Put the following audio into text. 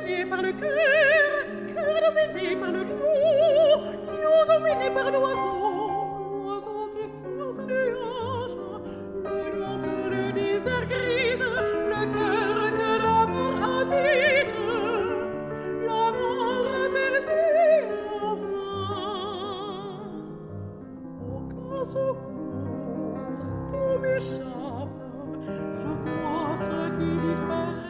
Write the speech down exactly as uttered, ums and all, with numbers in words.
dominé par le cœur, cœur dominé par le lion, lion dominé par l'oiseau, l'oiseau qui fonce un nuage, le lion que le désert grise, le cœur que l'amour habite, l'amour enfermé enfin. Aucun secours, tout m'échappe, je vois ce qui disparaît.